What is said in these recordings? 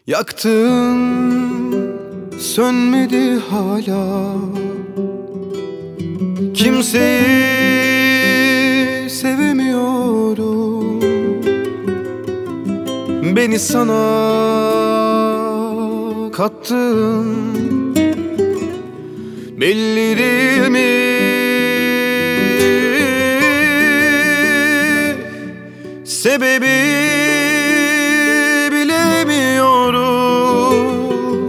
Yaktım, sönmedi hala. Kimseyi sevemiyorum. Beni sana kattın. Bellerimi sebebi bilemiyorum.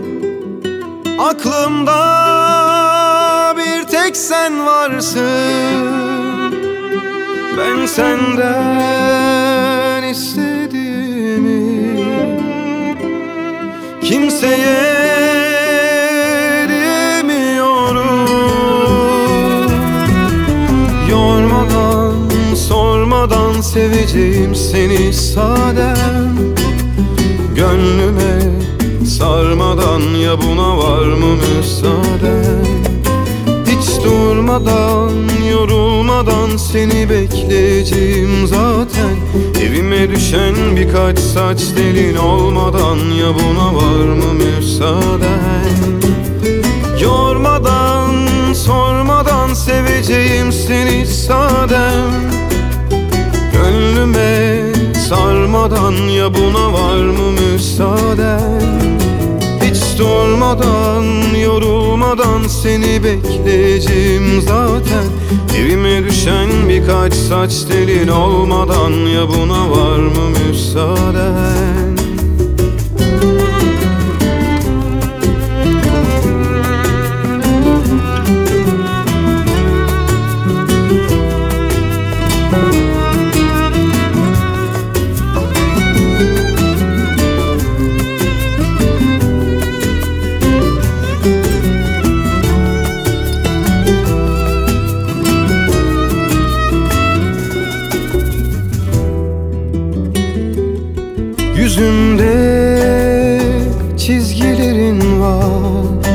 Aklımda bir tek sen varsın. Ben senden istediğimi kimseye demiyorum. Yormadan, sormadan seveceğim seni sadem. Gönlüme sarmadan ya buna var mı müsaaden? Hiç durmadan, yorulmadan seni bekleyeceğim zaten. Evime düşen birkaç saç telin olmadan ya buna var mı müsaaden? Yormadan, sormadan seveceğim seni sadem. Gönlüme sarmadan ya buna var mı müsaaden? Hiç durmadan, yorulmadan seni bekleyeceğim zaten. Evime düşen birkaç saç telin olmadan ya buna var mı müsaaden? Yüzümde çizgilerin var,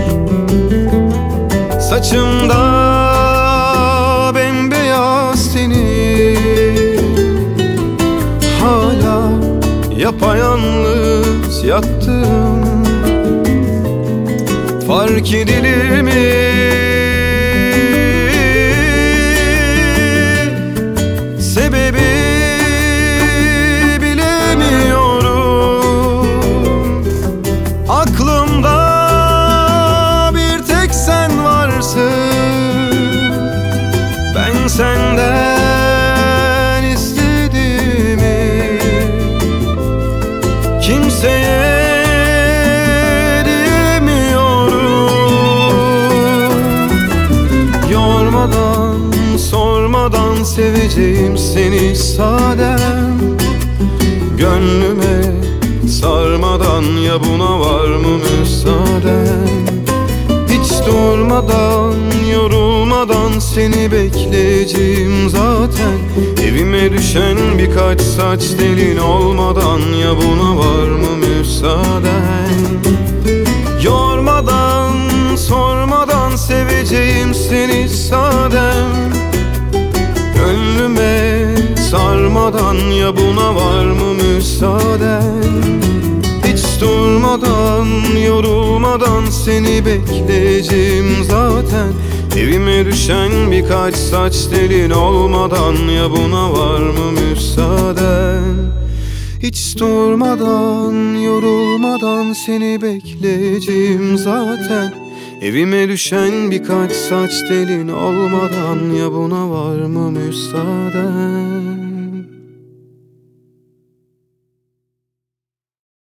saçımda bembeyaz senin. Hala yapayalnız yattım. Fark edilir mi? Sebebi ben senden istediğimi kimseye demiyorum. Yormadan, sormadan seveceğim seni sadem. Gönlüme sarmadan ya buna var mı müsaaden? Hiç durmadan, yorulmadan seni bekleyeceğim zaten. Evime düşen birkaç saç telin olmadan ya buna var mı müsaaden? Yormadan, sormadan seveceğim seni sadem. Gönlüme sarmadan ya buna var mı müsaaden? Hiç durmadan, yorulmadan seni bekleyeceğim zaten. Evime düşen birkaç saç telin olmadan ya buna var mı müsaaden? Hiç durmadan, yorulmadan seni bekleyeceğim zaten. Evime düşen birkaç saç telin olmadan ya buna var mı müsaaden?